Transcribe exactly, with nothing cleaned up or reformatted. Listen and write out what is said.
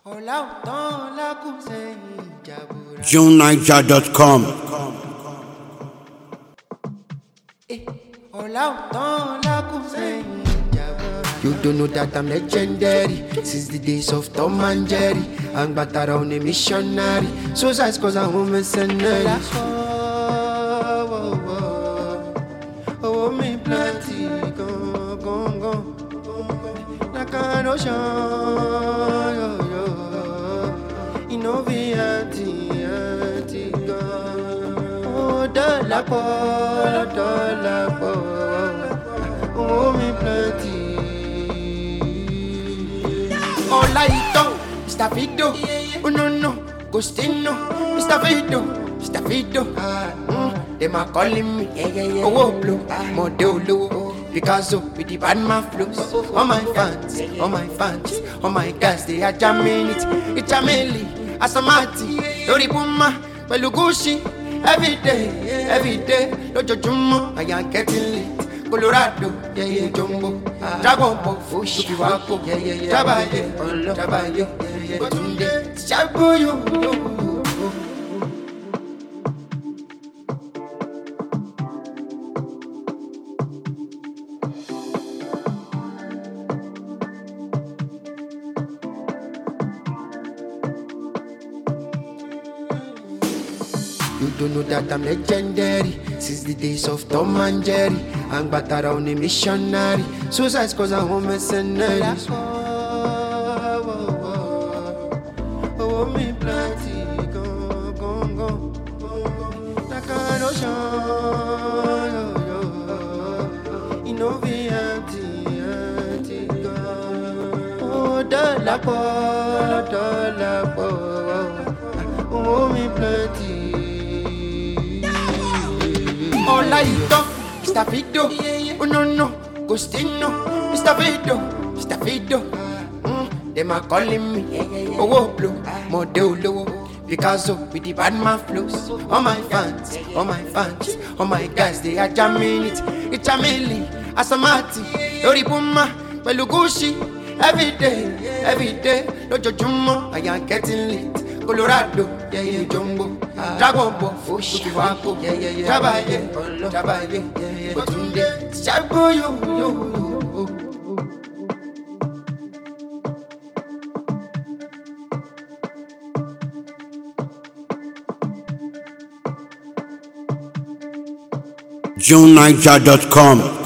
June Niger dot com. You don't know that I'm legendary since the days of Tom and Jerry. I'm back around a missionary. So size cause I'm a mercenary. Oh, oh, oh, oh, me plenty, go, go, go. Like an ocean, yo, yo. You know, be anti, anti, go. Oh, the lapo, the lapo. Oh, me plenty. Olaito, Mister Fido, oh no no, Gostino, Mister Fido, Mister Fido. Mm, them are calling me, oh blow, Modelo, Picasso with the bad man flows. All my fans, all my fans, all my guys they are jamming it. It's Jameli, Asamati, Lori Puma, Belugushi. Every day, every day, Lojojumo, I am getting lit. Colorado, yeah, yeah, Jumbo, Dragon Ball, Fushi, Wako, yeah, yeah, yeah, Tabaye, Tabaye, yeah, yeah, Tunde, Chabuyo. You don't know that I'm legendary since the days of Tom and Jerry. I'm back around a missionary. So size cause I'm a mercenary. Oh, oh, oh, oh, me plenty, go, go, go, go. Like an ocean, yo, yo. You know, be anti, anti, go. Oh, the lapo, the lapo. Oh, me plenty. Olaito, Mister Fido, oh no no, Gostino, Mister Fido, Mister Fido. Mm, them are calling me, oh blow, Modelo, Picasso with the bad man flows. All my fans, all my fans, all my guys they are jamming it. It's Jameli, Asamati, Lori Puma, Belugushi. Every day, every day, Lojojumo, I am getting lit. Colorado, yeah, yeah, Jumbo, Dragon Ball, Fushi, Wako, yeah, yeah, yeah, Tabaye, Tabaye, yeah, yeah, Tunde, Chabuyo, yo, yo. June Niger dot com.